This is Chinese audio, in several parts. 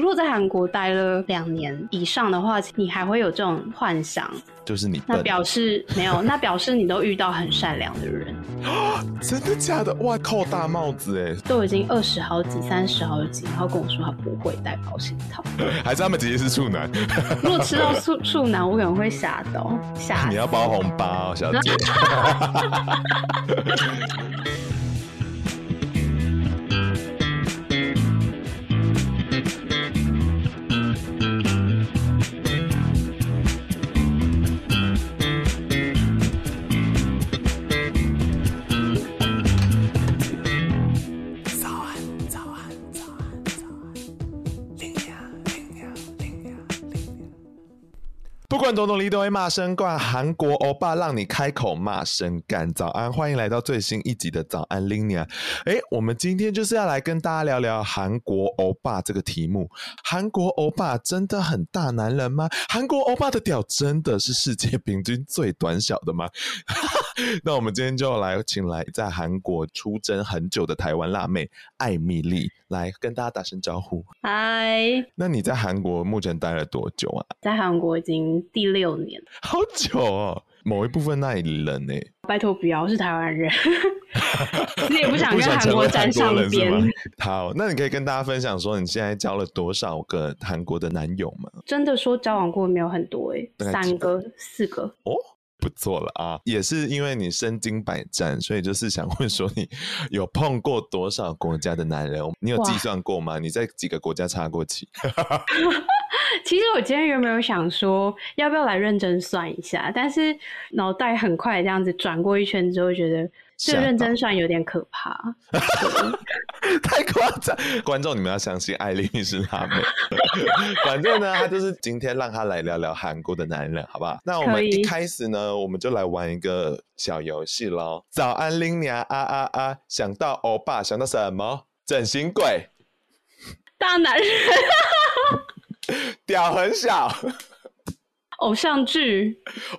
如果在韩国待了2年以上的话，你还会有这种幻想， 就是你笨， 那表示没有，那表示你都遇到很善良的人。 真的假的？哇，扣大帽子哎！ 都已经20好几、30好几，然后跟我说他不会戴保险套， 还是他们直接是处男？ 如果吃到处男，我可能会吓到，吓。 你要包红包哦，小姐。不管多努力都会骂声冠，韩国欧巴让你开口骂声干。早安，欢迎来到最新一集的早安 Linia。我们今天就是要来跟大家聊聊韩国欧巴这个题目。韩国欧巴真的很大男人吗？韩国欧巴的屌真的是世界平均最短小的吗？那我们今天就请来在韩国出征很久的台湾辣妹艾蜜莉来跟大家打声招呼。 嗨， 那你在韩国目前待了多久啊？ 在韩国已经第6年， 好久哦。某一部分那里人呢？ 拜托不要，是台湾人。你也不想跟韩国沾上边。 好，那你可以跟大家分享说你现在交了多少个韩国的男友吗？ 真的说交往过没有很多3个4个哦，不错了啊。也是因为你身经百战，所以就是想问说你有碰过多少国家的男人？你有计算过吗？你在几个国家插过旗？ 其实我今天原本有想说要不要来认真算一下，但是脑袋很快这样子转过一圈之后，觉得这认真算有点可怕。 太夸张！观众你们要相信艾莉是辣妹。反正呢，他就是今天让他来聊聊韩国的男人，好不好？那我们一开始呢，我们就来玩一个小游戏咯。早安林娘啊啊啊！想到欧巴想到什么？整形鬼。 大男人。 屌很小。 偶像剧。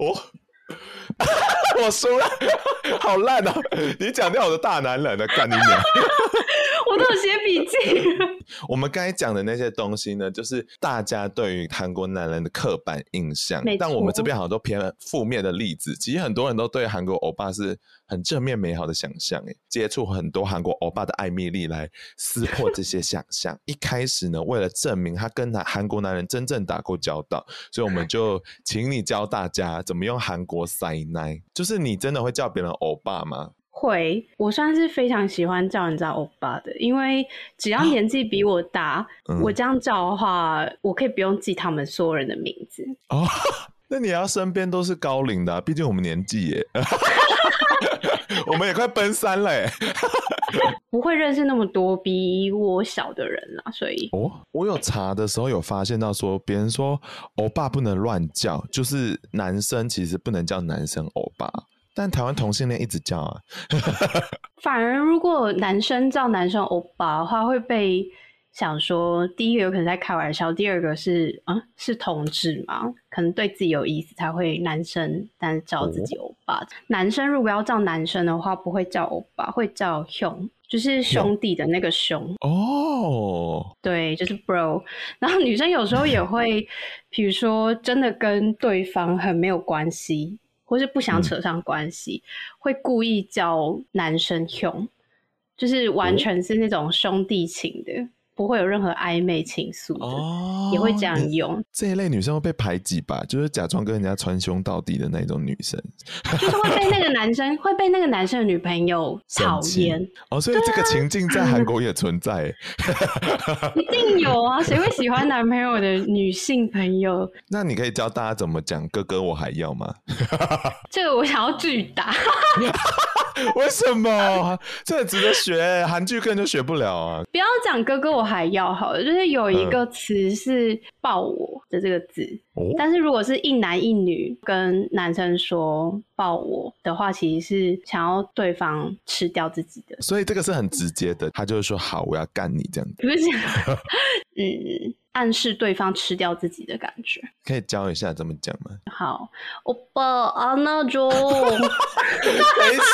我输了，好烂哦！你讲掉我的大男人了，干你娘！ 我都有写笔记。 我们刚才讲的那些东西呢，就是大家对于韩国男人的刻板印象，但我们这边好像都偏负面的例子。其实很多人都对韩国欧巴是很正面美好的想象，接触很多韩国欧巴的艾蜜莉来撕破这些想象。一开始呢，为了证明他跟韩国男人真正打过交道，所以我们就请你教大家怎么用韩国塞奶。就是你真的会叫别人欧巴吗？ 会，我算是非常喜欢叫人家欧巴的，因为只要年纪比我大，我这样叫的话，我可以不用记他们所有人的名字。 哦，那你要身边都是高龄的啊，毕竟我们年纪耶。我们也快奔3了耶。 不会认识那么多比我小的人啦，所以我有查的时候有发现到说，别人说欧巴不能乱叫，就是男生其实不能叫男生欧巴，但台湾同性恋一直叫啊。 反而如果男生叫男生欧巴的话，会被想说，第一个有可能在开玩笑，第二个是同志嘛，可能对自己有意思才会男生但是叫自己欧巴。男生如果要叫男生的话，不会叫欧巴，会叫兄，就是兄弟的那个兄。对，就是 bro。然后女生有时候也会，比如说真的跟对方很没有关系，或是不想扯上关系，会故意叫男生兄，就是完全是那种兄弟情的。不会有任何暧昧情愫的，也会这样用。 这一类女生会被排挤吧？就是假装跟人家穿胸到底的那种女生， 就是会被那个男生的女朋友讨厌。 所以这个情境在韩国也存在。 一定有啊，谁会喜欢男朋友的女性朋友？ 那你可以教大家怎么讲哥哥我还要吗？ 这个我想要巨打。 为什么？这个值得学，韩剧根本就学不了啊！ 不要讲哥哥我还要好了，就是有一个词是抱我的这个字，但是如果是一男一女跟男生说抱我的话，其实是想要对方吃掉自己的， 所以这个是很直接的，他就是说好，我要干你这样子， 不是暗示对方吃掉自己的感觉。 可以教一下怎么讲吗？ 好，欧巴안아줘。 等一下，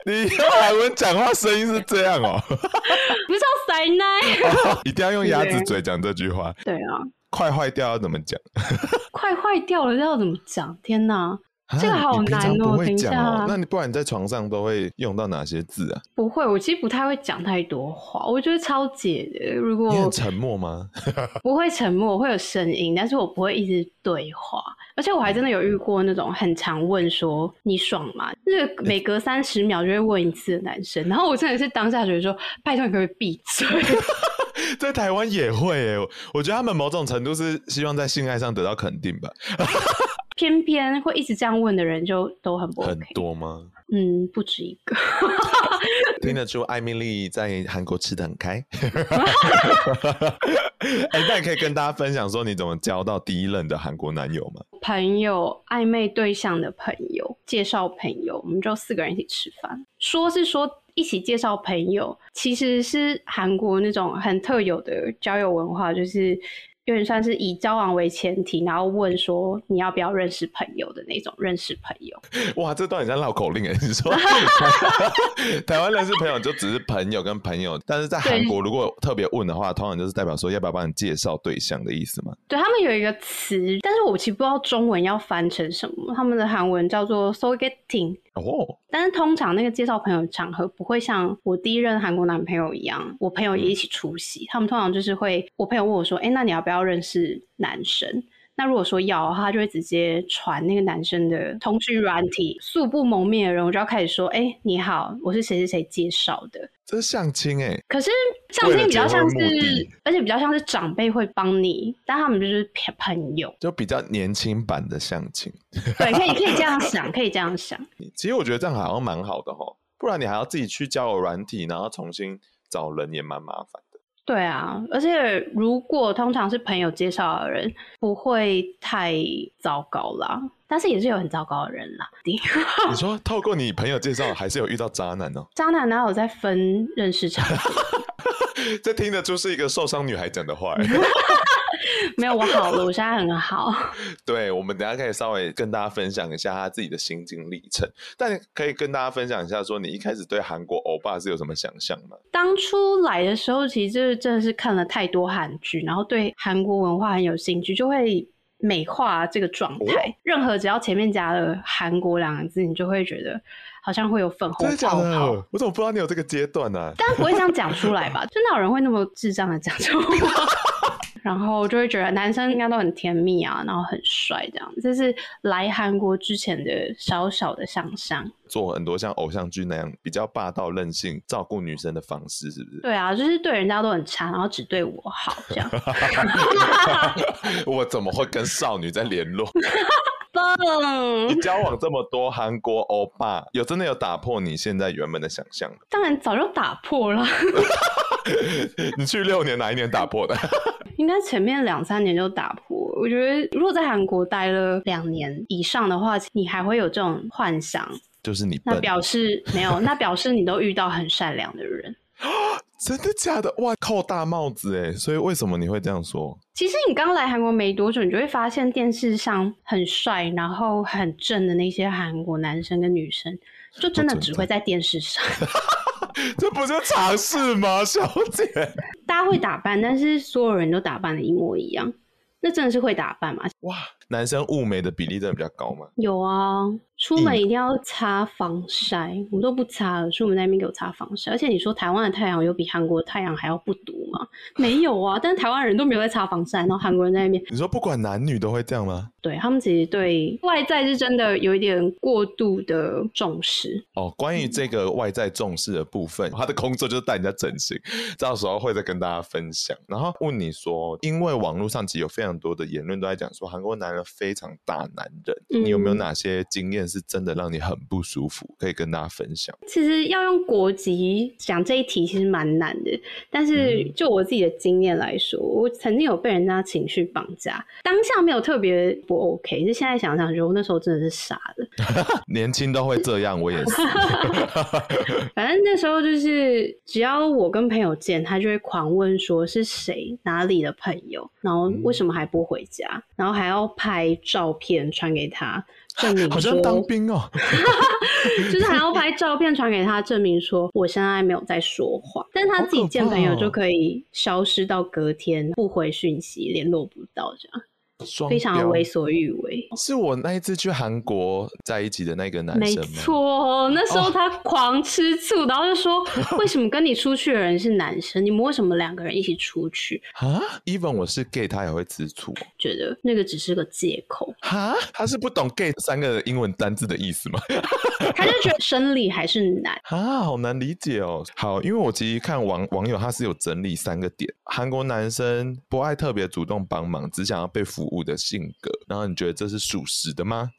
你用韩文讲话声音是这样哦？ 不是叫塞奶？ 一定要用鸭子嘴讲这句话。 对啊， 快坏掉要怎么讲？ 快坏掉了要怎么讲？天哪！这个好难哦， 你平常不会等一讲下， 那你不然你在床上都会用到哪些字啊？ 不会，我其实不太会讲太多话，我觉得超解的。如果你很沉默吗？ 不会沉默，会有声音，但是我不会一直对话。而且我还真的有遇过那种很常问说你爽吗？就是每隔30秒就会问一次的男生，然后我真的是当下觉得说，拜托你可不可以闭嘴？ 在台湾也会耶，我觉得他们某种程度是希望在性爱上得到肯定吧。 偏偏会一直这样问的人就都很不 OK。 很多吗？ 不止一个。 听得出艾米丽在韩国吃得很开。那你可以跟大家分享说你怎么交到第一任的韩国男友吗？ 朋友暧昧对象的朋友介绍朋友，我们就4个人一起吃饭。说是说一起介绍朋友，其实是韩国那种很特有的交友文化，就是有点算是以交往为前提，然后问说你要不要认识朋友的那种认识朋友。 哇，这段很像绕口令耶。你说台湾认识朋友就只是朋友跟朋友，但是在韩国如果特别问的话，通常就是代表说要不要帮你介绍对象的意思吗？ 对，他们有一个词，但是我其实不知道中文要翻成什么，他们的韩文叫做 sogeting。但是通常那个介绍朋友的场合不会像我第一任韩国男朋友一样，我朋友也一起出席。他们通常就是会，我朋友问我说那你要不要认识男生？那如果说要的话，他就会直接传那个男生的通讯软体，素不谋面的人我就要开始说你好，我是谁谁谁介绍的。 这是相亲可是相亲比较像是，而且比较像是长辈会帮你，但他们就是朋友， 就比较年轻版的相亲。 对，可以这样想，可以这样想。 其实我觉得这样好像蛮好的不然你还要自己去交友软体，然后重新找人也蛮麻烦的。 对啊，而且如果通常是朋友介绍的人，不会太糟糕啦，但是也是有很糟糕的人啦。 你说透过你朋友介绍，还是有遇到渣男哦？ 渣男哪有在分认识场合？ 这听得出是一个受伤女孩讲的话。 没有，我好了，我现在很好。 对，我们等一下可以稍微跟大家分享一下他自己的心境历程，但可以跟大家分享一下说你一开始对韩国欧巴是有什么想象吗？ 当初来的时候其实就是真的是看了太多韩剧，然后对韩国文化很有兴趣，就会美化这个状态。任何只要前面加了韩国2个字，你就会觉得好像会有粉红泡泡。真的假的？ 我怎么不知道你有这个阶段呢？ 但不会这样讲出来吧？就哪有人会那么智障的讲出来？然后就会觉得男生应该都很甜蜜啊，然后很帅这样。这是来韩国之前的小小的想象， 做很多像偶像剧那样比较霸道任性照顾女生的方式，是不是？ 对啊，就是对人家都很差，然后只对我好这样。 我怎么会跟少女在联络？ 棒！ 你交往这么多韩国欧巴，真的有打破你现在原本的想象？ 当然早就打破了。 你去6年哪一年打破的？ 应该前面2-3年就打破。我觉得如果在韩国待了2年以上的话，你还会有这种幻想， 就是你笨， 那表示没有，那表示你都遇到很善良的人。 真的假的？哇，扣大帽子耶！所以为什么你会这样说？ 其实你刚来韩国没多久，你就会发现电视上很帅然后很正的那些韩国男生跟女生，就真的只会在电视上。 这不是常识吗，小姐？ 大家会打扮，但是所有人都打扮的一模一样，那真的是会打扮吗？ 哇，男生雾眉的比例真的比较高吗？ 有啊，出门一定要擦防晒，我都不擦了，出门在那边给我擦防晒。而且你说台湾的太阳有比韩国的太阳还要不毒吗？没有啊，但是台湾人都没有在擦防晒，然后韩国人在那边。 你说不管男女都会这样吗？ 对，他们其实对外在是真的有一点过度的重视。 关于这个外在重视的部分，他的工作就是带人家整形，到时候会再跟大家分享。然后问你说，因为网络上其实有非常多的言论都在讲说韩国男人非常大男人，你有没有哪些经验是真的让你很不舒服，可以跟大家分享？ 其实要用国籍讲这一题其实蛮难的，但是就我自己的经验来说，我曾经有被人家情绪绑架，当下没有特别不 OK， 是现在想想觉得我那时候真的是傻的。 年轻都会这样，我也是。 反正那时候就是只要我跟朋友见，他就会狂问说是谁哪里的朋友，然后为什么还不回家，然后还要拍拍照片传给他，证明说好像当兵哦就是还要拍照片传给他，证明说我现在没有在说谎，但他自己见朋友就可以消失到隔天不回讯息，联络不到这样。非常为所欲为。 是我那一次去韩国在一起的那个男生吗？ 没错，那时候他狂吃醋，然后就说为什么跟你出去的人是男生，你们为什么2个人一起出去啊 ？even 我是 gay， 他也会吃醋， 觉得那个只是个借口。 哈，他是不懂 gay 3个英文单字的意思吗？ 他就觉得生理还是男啊，好难理解哦。好，因为我其实看网友他是有整理3个点，韩国男生不爱特别主动帮忙，只想要被服务的性格，然后你觉得这是属实的吗？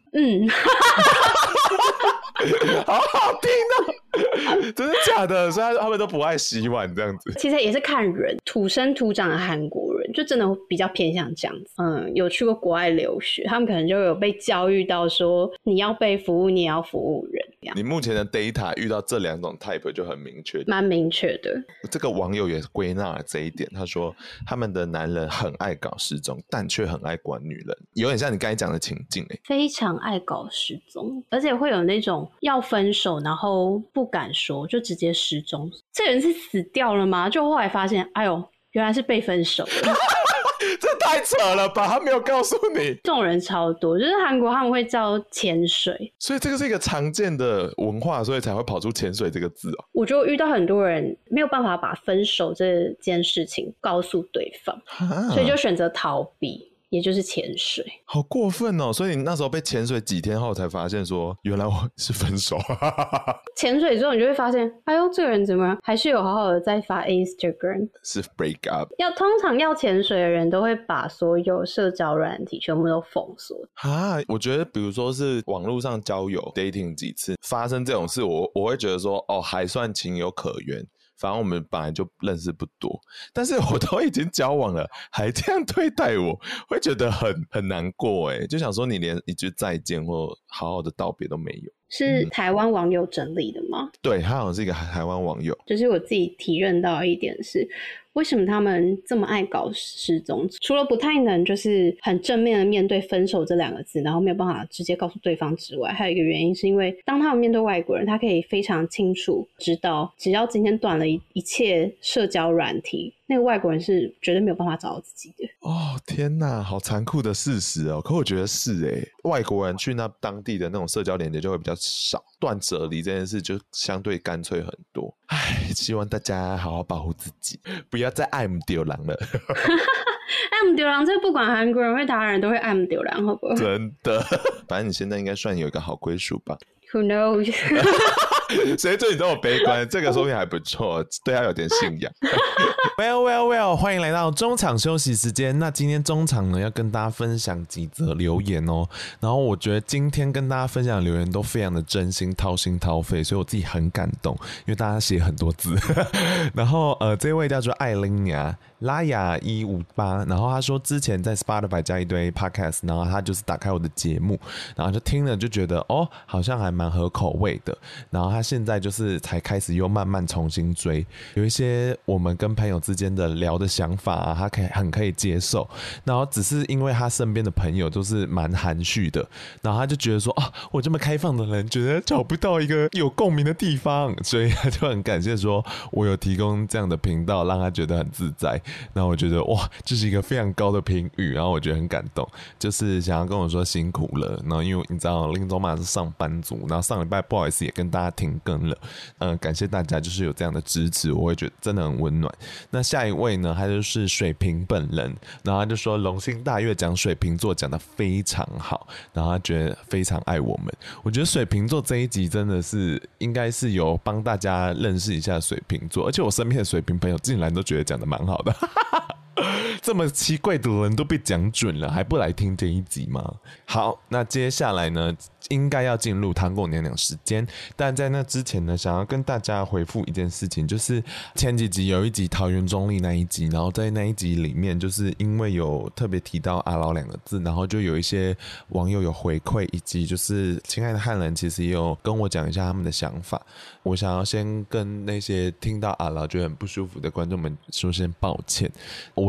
好好听哦，真的假的？所以他们都不爱洗碗这样子。 其实也是看人，土生土长的韩国人就真的比较偏向这样子。有去过国外留学，他们可能就有被教育到说，你要被服务，你也要服务人。 你目前的 data 遇到这2种 type 就很明确， 蛮明确的。 这个网友也归纳了这一点，他说他们的男人很爱搞失踪，但却很爱管女人，有点像你刚才讲的情境非常爱搞失踪，而且会有那种要分手然后不敢说就直接失踪，这人是死掉了吗？就后来发现哎呦原来是被分手了这太扯了吧，他没有告诉你。 这种人超多，就是韩国他们会叫潜水， 所以这个是一个常见的文化，所以才会跑出潜水这个字哦。 我就遇到很多人没有办法把分手这件事情告诉对方，所以就选择逃避，也就是潜水。 好过分哦！所以你那时候被潜水几天后才发现说原来我是分手潜水之后你就会发现哎呦这个人怎么还是有好好的在发 Instagram， 是 break up。 通常要潜水的人都会把所有社交软体全部都封锁啊。我觉得比如说是网络上交友 dating 几次发生这种事，我会觉得说哦还算情有可原，反正我们本来就认识不多，但是我都已经交往了还这样对待我，会觉得很难过耶，就想说你连一句再见或好好的道别都没有。 是台湾网友整理的吗？ 对，他好像是一个台湾网友。 就是我自己体认到一点是为什么他们这么爱搞失踪，除了不太能就是很正面的面对分手这2个字，然后没有办法直接告诉对方之外，还有一个原因是因为当他们面对外国人，他可以非常清楚知道只要今天断了一切社交软体，那个外国人是绝对没有办法找到自己的。 哦天哪，好残酷的事实哦！可我觉得是耶，外国人去那当地的那种社交连接就会比较少，断舍离这件事就相对干脆很多。唉，希望大家好好保护自己，不要再爱唔丢人了爱唔丢人，这不管韩国人或台湾人都会爱唔丢人，好不好？ 真的，反正你现在应该算有一个好归属吧。 Who knows 谁对你这么悲观？这个说明还不错，对他有点信仰。well， 欢迎来到中场休息时间。那今天中场呢，要跟大家分享几则留言哦。然后我觉得今天跟大家分享的留言都非常的真心，掏心掏肺，所以我自己很感动，因为大家写很多字。然后这位叫做艾琳雅拉雅158，然后他说之前在 Spotify 加一堆 podcast， 然后他就是打开我的节目，然后就听了就觉得哦，好像还蛮合口味的。然后他现在就是才开始又慢慢重新追，有一些我们跟朋友之间的聊的想法啊，他很可以接受。然后只是因为他身边的朋友都是蛮含蓄的，然后他就觉得说啊，我这么开放的人，觉得找不到一个有共鸣的地方，所以他就很感谢说我有提供这样的频道，让他觉得很自在。然后我觉得哇，这是一个非常高的评语，然后我觉得很感动，就是想要跟我说辛苦了。然后因为你知道林总马是上班族，然后上礼拜不好意思也跟大家停更了，感谢大家就是有这样的支持，我会觉得真的很温暖。那下一位呢，他就是水瓶本人，然后他就说龙星大月讲水瓶座讲得非常好，然后他觉得非常爱我们。我觉得水瓶座这一集真的是应该是有帮大家认识一下水瓶座，而且我身边的水瓶朋友竟然都觉得讲得蛮好的。这么奇怪的人都被讲准了，还不来听这一集吗？好，那接下来呢，应该要进入糖果娘娘时间，但在那之前呢，想要跟大家回复一件事情，就是前几集有一集桃园中立那一集，然后在那一集里面，就是因为有特别提到阿劳2个字，然后就有一些网友有回馈，以及就是亲爱的汉人其实也有跟我讲一下他们的想法。我想要先跟那些听到阿劳觉得很不舒服的观众们说声抱歉。我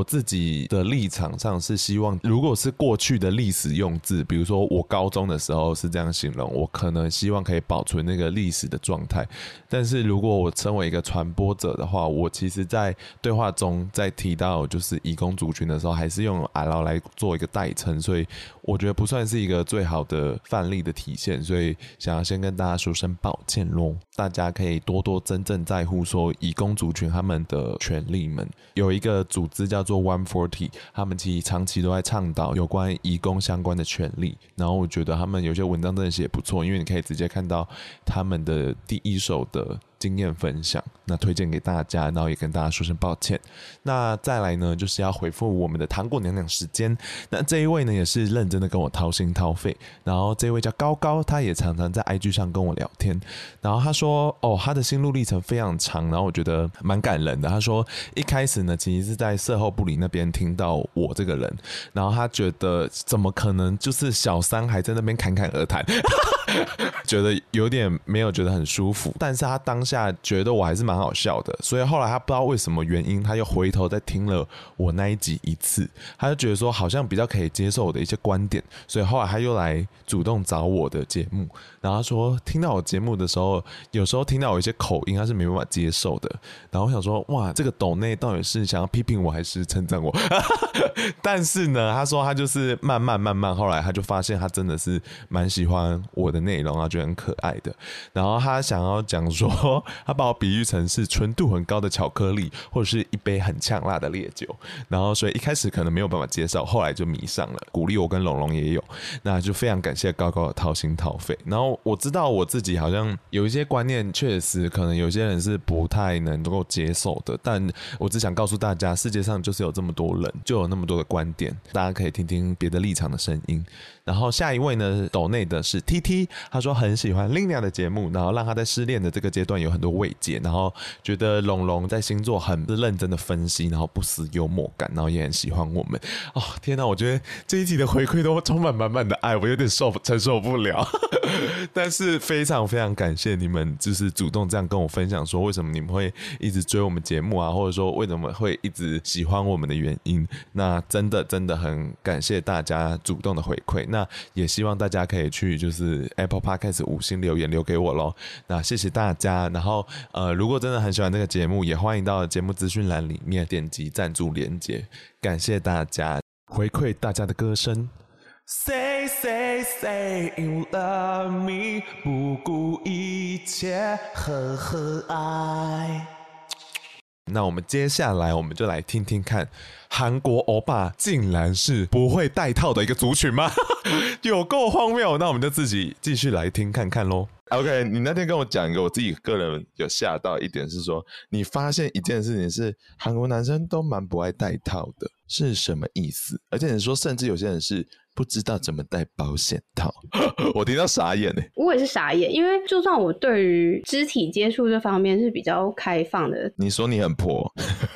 我自己的立场上是希望，如果是过去的历史用字，比如说我高中的时候是这样形容，我可能希望可以保存那个历史的状态。但是如果我成为一个传播者的话，我其实在对话中在提到就是移工族群的时候，还是用阿劳来做一个代称，所以我觉得不算是一个最好的范例的体现，所以想要先跟大家说声抱歉咯。大家可以多多真正在乎说移工族群他们的权利们。有一个组织叫做 140， 他们其实长期都在倡导有关移工相关的权利，然后我觉得他们有些文章真的写不错，因为你可以直接看到他们的第一手的经验分享，那推荐给大家，然后也跟大家说声抱歉。那再来呢，就是要回复我们的糖果娘娘时间。那这一位呢，也是认真的跟我掏心掏肺。然后这一位叫高高，他也常常在 IG 上跟我聊天。然后他说，他的心路历程非常长，然后我觉得蛮感人的。他说一开始呢，其实是在售后部里那边听到我这个人，然后他觉得怎么可能就是小三还在那边侃侃而谈。觉得有点没有觉得很舒服，但是他当下觉得我还是蛮好笑的，所以后来他不知道为什么原因，他又回头再听了我那一集一次，他就觉得说好像比较可以接受我的一些观点，所以后来他又来主动找我的节目，然后他说听到我节目的时候，有时候听到有一些口音他是没办法接受的，然后我想说哇，这个抖内到底是想要批评我还是称赞我？但是呢，他说他就是慢慢，后来他就发现他真的是蛮喜欢我的内容啊，觉得很可爱的。然后他想要讲说，他把我比喻成是纯度很高的巧克力，或者是一杯很呛辣的烈酒。然后所以一开始可能没有办法接受，后来就迷上了，鼓励我跟龙龙也有。那就非常感谢高高的掏心掏肺。然后我知道我自己好像有一些观念，确实可能有些人是不太能够接受的，但我只想告诉大家，世界上就是有这么多人，就有那么多的观点，大家可以听听别的立场的声音。然后下一位呢，抖内的是 TT， 他说很喜欢 Linia 的节目，然后让他在失恋的这个阶段有很多慰藉，然后觉得龙龙在星座很认真的分析，然后不失幽默感，然后也很喜欢我们。天哪，我觉得这一集的回馈都充满满满的爱，我有点承受不了。但是非常非常感谢你们，就是主动这样跟我分享说为什么你们会一直追我们节目啊，或者说为什么会一直喜欢我们的原因。那真的很感谢大家主动的回馈，那也希望大家可以去就是 Apple Podcast 5星留言留给我咯。那谢谢大家。然后如果真的很喜欢这个节目，也欢迎到节目资讯栏里面点击赞助连结，感谢大家回馈大家的歌声。Say say say you love me， 不顾一切呵呵爱。那我们接下来我们就来听听看，韩国欧巴竟然是不会戴套的一个族群吗？有够荒谬。那我们就自己继续来听看看咯。OK， 你那天跟我讲一个，我自己个人有吓到一点是说，你发现一件事情是韩国男生都蛮不爱戴套的，是什么意思？而且你说甚至有些人是不知道怎么戴保险套。我听到傻眼耶。 我也是傻眼，因为就算我对于肢体接触这方面是比较开放的。 你说你很婆。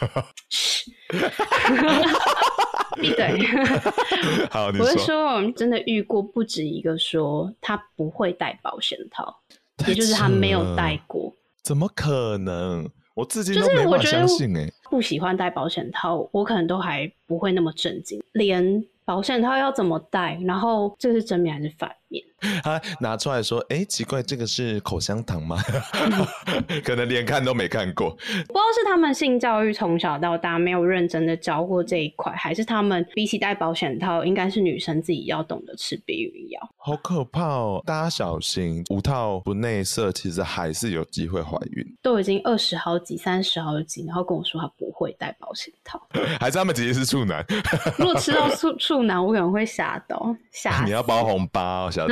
闭嘴。 好，你说。 我是说真的遇过不止一个说他不会戴保险套，也就是他没有戴过。 怎么可能？我自己都没办法相信欸。 不喜欢戴保险套，我可能都还不会那么震惊，连保险套要怎么戴，然后这是正面还是反面， 他拿出来说奇怪，这个是口香糖吗？可能连看都没看过。不知道是他们性教育从小到大没有认真的教过这一块，还是他们比起戴保险套应该是女生自己要懂得吃避孕药。 好可怕哦，大家小心，无套不内射其实还是有机会怀孕。 都已经20好几30好几，然后跟我说他不会戴保险套。 还是他们其实是处男。 如果吃到处男我可能会吓到。 你要包红包哦，小姐。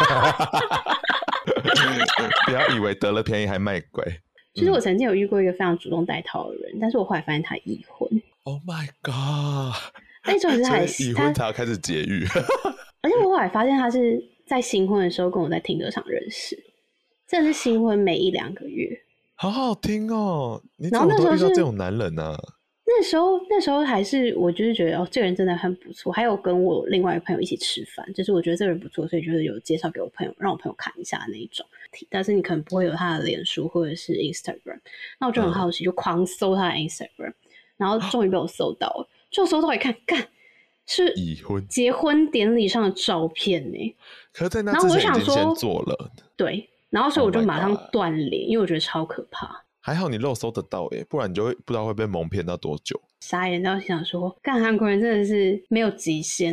不要以为得了便宜还卖乖。 其实我曾经有遇过一个非常主动戴套的人，但是我后来发现他已婚。 Oh my god。 那种是还已婚才要开始节育。 而且我后来发现他是在新婚的时候跟我在听歌场认识，真的是新婚没1-2个月。好好听哦。你怎么都遇到这种男人啊？ 那时候还是我就是觉得这个人真的很不错，还有跟我另外一个朋友一起吃饭，就是我觉得这个人不错，所以就是有介绍给我朋友，让我朋友看一下那一种。但是你可能不会有他的脸书或者是 Instagram， 那我就很好奇，就狂搜他的 Instagram， 然后终于被我搜到了。 就搜到一看，干是已婚结婚典礼上的照片呢。 可是在那之前已经先做了， 对，然后所以我就马上断联，因为我觉得超可怕。 还好你肉搜得到耶，不然你就会不知道会被蒙骗到多久。 傻眼到想说，干韩国人真的是没有极限。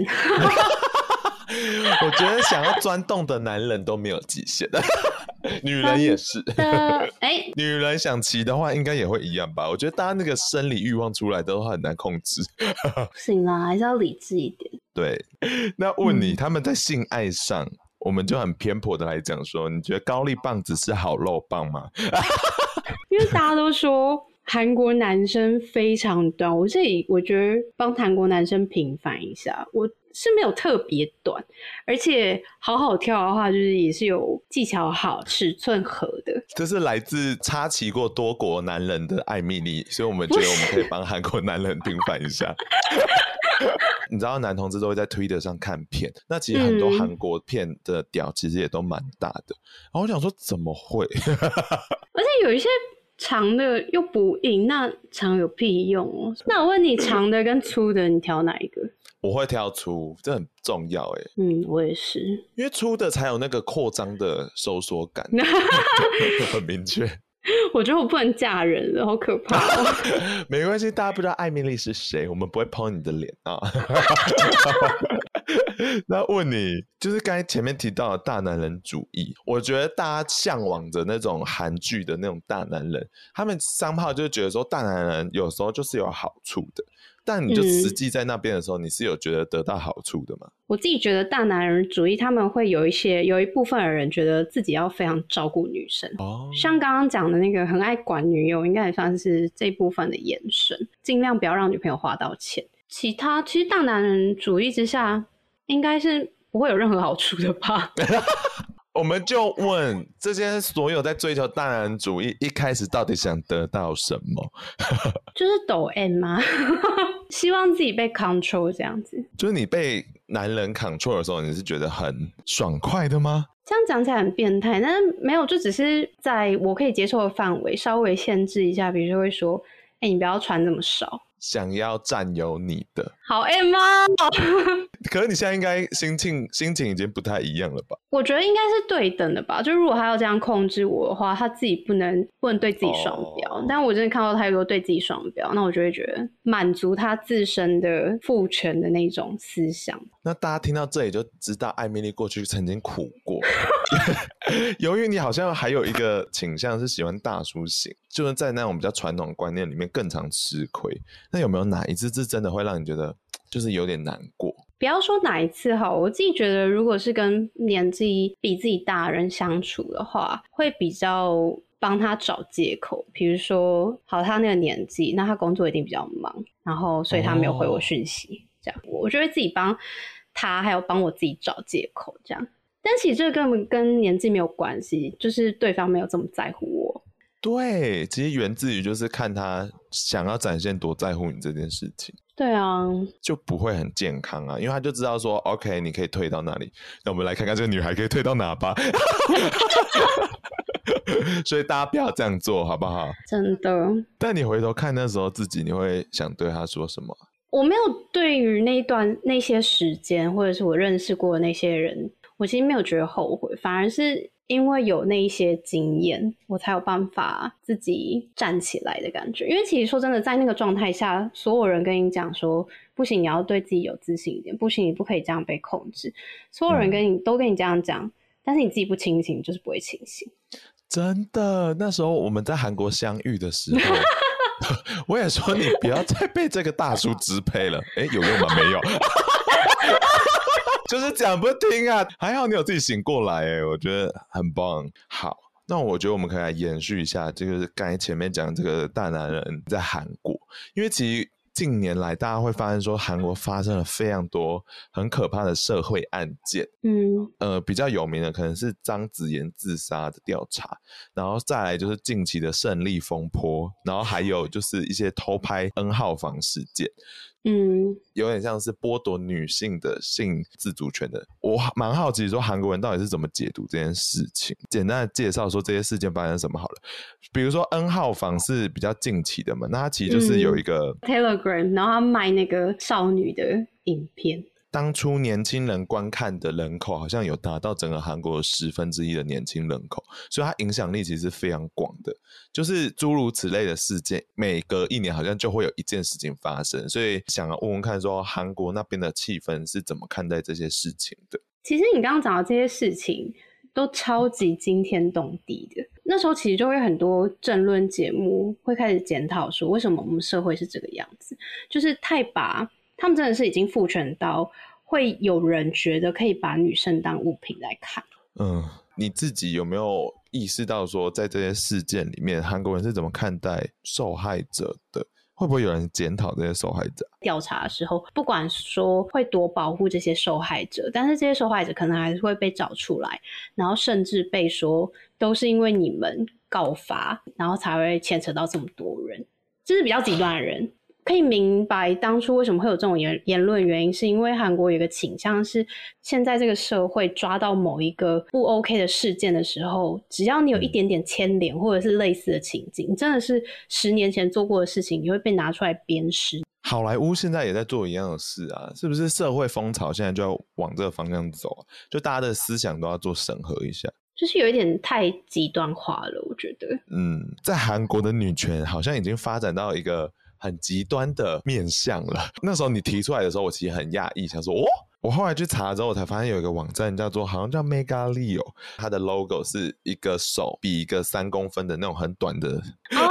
我觉得想要钻洞的男人都没有极限，女人也是。女人想骑的话，应该也会一样吧？我觉得大家那个生理欲望出来都很难控制。 不行啦，还是要理智一点。 对，那问你，他们在性爱上，我们就很偏颇的来讲说，你觉得高丽棒子是好肉棒吗？ 因为大家都说韩国男生非常短，我这里我觉得帮韩国男生平反一下，我是没有特别短，而且好好跳的话，就是也是有技巧好、尺寸合的。 这是来自插旗过多国男人的艾米丽，所以我们觉得我们可以帮韩国男人平反一下。你知道男同志都会在 Twitter 上看片，那其实很多韩国片的屌其实也都蛮大的，然后我想说怎么会？ 而且有一些长的又不硬，那长有屁用哦？那我问你，长的跟粗的，你挑哪一个？ 我会挑粗，这很重要耶。 我也是， 因为粗的才有那个扩张的收缩感，很明确。 我觉得我不能嫁人了，好可怕哦。 没关系，大家不知道艾米丽是谁，我们不会抛你的脸啊。那问你，就是刚才前面提到的大男人主义，我觉得大家向往着那种韩剧的那种大男人，他们somehow就觉得说大男人有时候就是有好处的，但你就实际在那边的时候，你是有觉得得到好处的吗？ 我自己觉得大男人主义他们会有一部分的人觉得自己要非常照顾女生，像刚刚讲的那个很爱管女友，应该也算是这部分的延伸，尽量不要让女朋友花到钱。其实大男人主义之下应该是不会有任何好处的吧。 我们就问这些所有在追求大男人主义一开始到底想得到什么？ 就是抖 M 吗？希望自己被 control 这样子。 就是你被男人 control 的时候，你是觉得很爽快的吗？ 这样讲起来很变态，但是没有，就只是在我可以接受的范围稍微限制一下，比如说会说你不要穿这么少， 想要占有你的好 M 啊。 可是你现在应该心情已经不太一样了吧？ 我觉得应该是对等的吧，就如果他要这样控制我的话，他自己不能对自己双标，但我真的看到太多对自己双标，那我就会觉得满足他自身的父权的那种思想。 那大家听到这里就知道艾米丽过去曾经苦过。由于你好像还有一个倾向是喜欢大叔型，就是在那种比较传统的观念里面更常吃亏，那有没有哪一次是真的会让你觉得就是有点难过？ 不要说哪一次好，我自己觉得如果是跟年纪比自己大的人相处的话，会比较帮他找借口，比如说好他那个年纪，那他工作一定比较忙，然后所以他没有回我讯息，这样我就会自己帮他还有帮我自己找借口这样。但其实这根本跟年纪没有关系，就是对方没有这么在乎我。 对，其实源自于就是看他想要展现多在乎你这件事情。 对啊， 就不会很健康啊，因为他就知道说 OK 你可以退到哪里，那我们来看看这个女孩可以退到哪吧。所以大家不要这样做好不好？ 真的。 但你回头看那时候自己，你会想对他说什么？ 我没有对于那些时间或者是我认识过的那些人，我其实没有觉得后悔，反而是因为有那一些经验，我才有办法自己站起来的感觉。因为其实说真的，在那个状态下，所有人跟你讲说不行，你要对自己有自信一点，不行，你不可以这样被控制，所有人都跟你这样讲，但是你自己不清醒，就是不会清醒。 真的，那时候我们在韩国相遇的时候我也说你不要再被这个大叔支配了。有用吗？没有。就是讲不听啊，还好你有自己醒过来，我觉得很棒。好，那我觉得我们可以来延续一下，就是刚才前面讲这个大男人在韩国，因为其实近年来大家会发现说韩国发生了非常多很可怕的社会案件。比较有名的可能是张子妍自杀的调查，然后再来就是近期的胜利风波，然后还有就是一些偷拍 N 号房事件。 有点像是剥夺女性的性自主权的。我蛮好奇说韩国人到底是怎么解读这件事情。简单的介绍说这些事件发生什么好了。比如说 N 号房是比较近期的嘛，那它其实就是有一个、 Telegram， 然后他卖那个少女的影片。 当初年轻人观看的人口好像有达到整个韩国1/10的年轻人口，所以它影响力其实是非常广的。就是诸如此类的事件，每隔1年好像就会有一件事情发生，所以想要问问看说韩国那边的气氛是怎么看待这些事情的。 其实你刚刚讲的这些事情都超级惊天动地的，那时候其实就会很多政论节目会开始检讨说为什么我们社会是这个样子，就是太把他们真的是已经父权到会有人觉得可以把女生当物品来看。 你自己有没有意识到说在这些事件里面韩国人是怎么看待受害者的？会不会有人检讨这些受害者？ 调查的时候不管说会多保护这些受害者，但是这些受害者可能还是会被找出来，然后甚至被说都是因为你们告发然后才会牵扯到这么多人，这是比较极端的人。可以明白当初为什么会有这种言论，原因是因为韩国有一个倾向是现在这个社会抓到某一个不 OK 的事件的时候，只要你有一点点牵连或者是类似的情境，真的是10年前做过的事情你会被拿出来鞭尸。 好莱坞现在也在做一样的事啊，是不是社会风潮现在就要往这个方向走啊？就大家的思想都要做审核一下， 就是有一点太极端化了，我觉得。 在韩国的女权好像已经发展到一个很极端的面向了。那时候你提出来的时候我其实很讶异，想说我后来去查之后我才发现有一个网站好像叫 Megaleo， 它的 logo 是一个手比一个3公分的那种很短的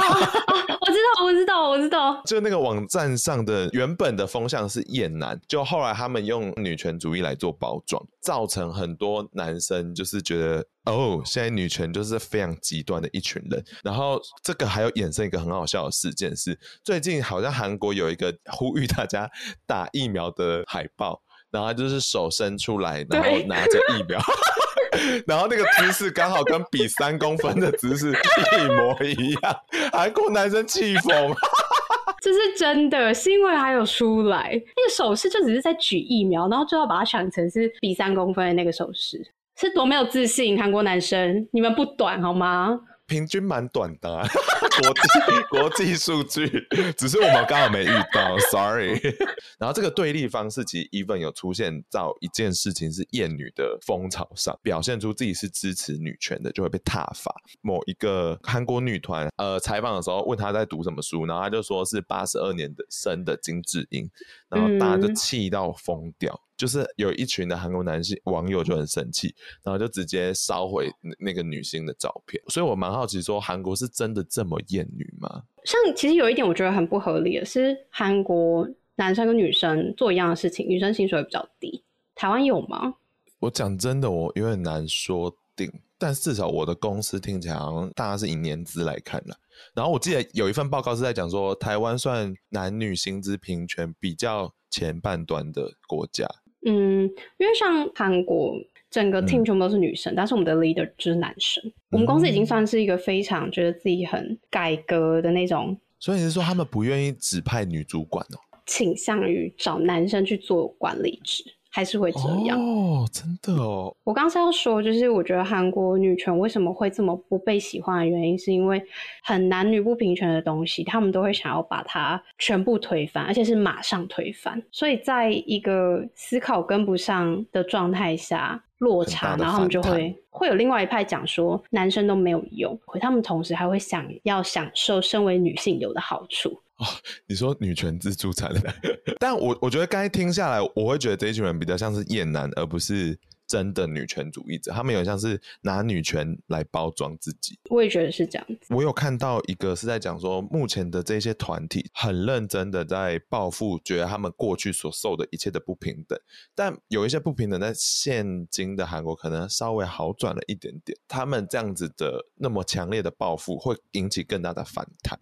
我知道就那个网站上的原本的风向是厌男，就后来他们用女权主义来做包装，造成很多男生就是觉得现在女权就是非常极端的一群人。然后这个还有衍生一个很好笑的事件是，最近好像韩国有一个呼吁大家打疫苗的海报，然后他就是手伸出来然后拿着疫苗然后那个姿势刚好跟比3公分的姿势一模一样，韩国男生气疯这是真的，新闻还有出来，那个手势就只是在举疫苗，然后就要把它想成是比3公分的那个手势，是多没有自信，韩国男生你们不短好吗？ 平均蛮短的啊国际数据，只是我们刚好没遇到，sorry 然后这个对立方式其实 even 有出现到一件事情是厌女的风潮上，表现出自己是支持女权的就会被挞伐。某一个韩国女团采访的时候问她在读什么书，然后她就说是82年生的金智英，然后大家就气到疯掉，就是有一群的韩国男性网友就很生气，然后就直接烧毁那个女星的照片。所以我蛮好奇说韩国是真的这么厌女吗？ 像其实有一点我觉得很不合理的是，韩国男生跟女生做一样的事情，女生薪水会比较低，台湾有吗？ 我讲真的我有点难说定，但至少我的公司听起来好像大家是以年资来看啦。然后我记得有一份报告是在讲说台湾算男女薪资平权比较前半端的国家。 因为像韩国整个 team 全部都是女生，但是我们的 leader 就是男生。我们公司已经算是一个非常觉得自己很改革的那种。 所以你是说他们不愿意指派女主管倾向于找男生去做管理职，还是会这样真的我刚才要说就是我觉得韩国女权为什么会这么不被喜欢的原因，是因为很男女不平权的东西他们都会想要把它全部推翻，而且是马上推翻，所以在一个思考跟不上的状态下落差，然后他们就会有另外一派讲说男生都没有用，他们同时还会想要享受身为女性有的好处。 你说女权自助餐但我觉得刚才听下来我会觉得这一群人比较像是厌男而不是真的女权主义者，他们有像是拿女权来包装自己。 我也觉得是这样子。 我有看到一个是在讲说目前的这些团体很认真的在报复觉得他们过去所受的一切的不平等，但有一些不平等在现今的韩国可能稍微好转了一点点，他们这样子的那么强烈的报复会引起更大的反弹。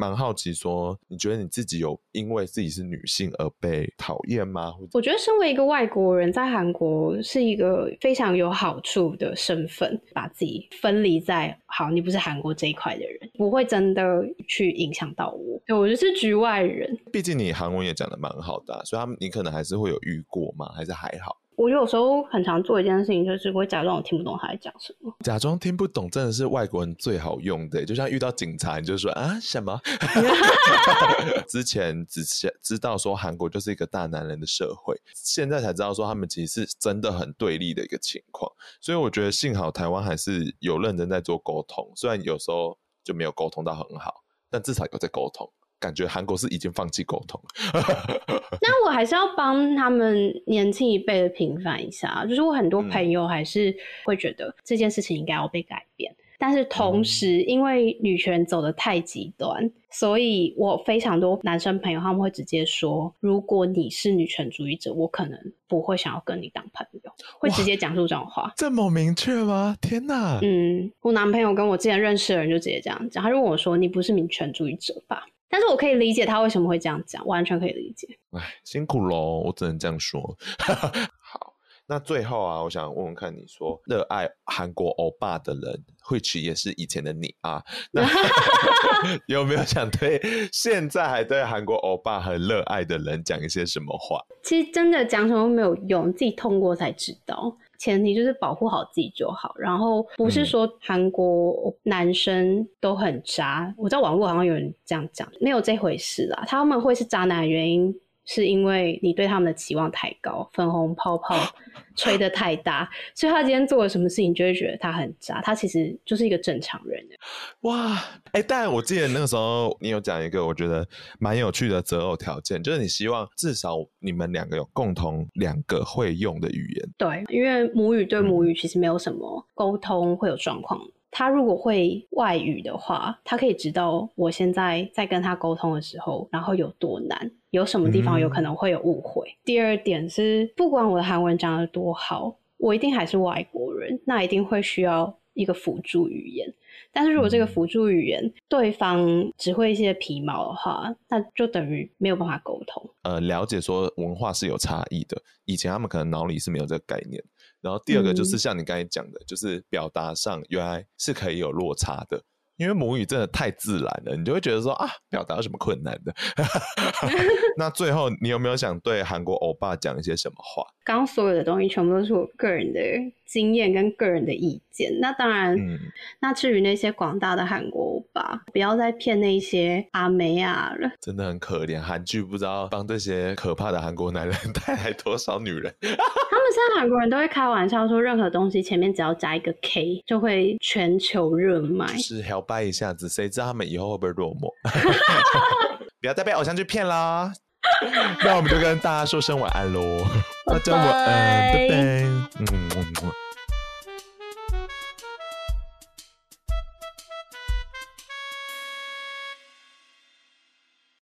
蛮好奇说，你觉得你自己有因为自己是女性而被讨厌吗？ 我觉得身为一个外国人在韩国是一个非常有好处的身份，把自己分离在好你不是韩国这一块的人，不会真的去影响到我，对，我就是局外人。 毕竟你韩文也讲得蛮好的所以你可能还是会有遇过吗？还是还好？ 我有时候很常做一件事情，就是会假装我听不懂他在讲什么。 假装听不懂真的是外国人最好用的，就像遇到警察你就说啊什么之前只知道说韩国就是一个大男人的社会，现在才知道说他们其实是真的很对立的一个情况，所以我觉得幸好台湾还是有认真在做沟通，虽然有时候就没有沟通到很好，但至少有在沟通，感觉韩国是已经放弃沟通那我还是要帮他们年轻一辈的平反一下，就是我很多朋友还是会觉得这件事情应该要被改变，但是同时因为女权走得太极端，所以我非常多男生朋友他们会直接说，如果你是女权主义者，我可能不会想要跟你当朋友，会直接讲出这种话。 这么明确吗？天哪！ 我男朋友跟我之前认识的人就直接这样讲，他就问我说，你不是女权主义者吧？但是我可以理解他为什么会这样讲，完全可以理解。 辛苦咯，我只能这样说好，那最后啊，我想问问看，你说热爱韩国欧巴的人which也是以前的你啊，那有没有想对现在还对韩国欧巴很热爱的人讲一些什么话？ 其实真的讲什么没有用，自己痛过才知道，前提就是保护好自己就好，然后不是说韩国男生都很渣，我在网络好像有人这样讲，没有这回事啦，他们会是渣男的原因是因为你对他们的期望太高，粉红泡泡吹得太大，所以他今天做了什么事情就会觉得他很渣，他其实就是一个正常人。 哇，但我记得那个时候你有讲一个我觉得蛮有趣的择偶条件，就是你希望至少你们两个有共同两个会用的语言。 对，因为母语对母语其实没有什么沟通会有状况，他如果会外语的话，他可以知道我现在在跟他沟通的时候然后有多难，有什么地方有可能会有误会。第二点是不管我的韩文讲得多好，我一定还是外国人，那一定会需要一个辅助语言，但是如果这个辅助语言对方只会一些皮毛的话，那就等于没有办法沟通。 了解说文化是有差异的，以前他们可能脑里是没有这个概念，然后第二个就是像你刚才讲的，就是表达上原来是可以有落差的，因为母语真的太自然了，你就会觉得说啊，表达有什么困难的那最后你有没有想对韩国欧巴讲一些什么话？ 刚刚所有的东西全部都是我个人的经验跟个人的意见，那当然那至于那些广大的韩国欧巴，不要再骗那些阿梅啊了， 真的很可怜，韩剧不知道帮这些可怕的韩国男人带来多少女人他们现在韩国人都会开玩笑说任何东西前面只要加一个 K 就会全球热卖， 就是摇摆一下子，谁知道他们以后会不会落寞不要再被偶像剧骗啦那我们就跟大家说声晚安咯大家晚安，拜拜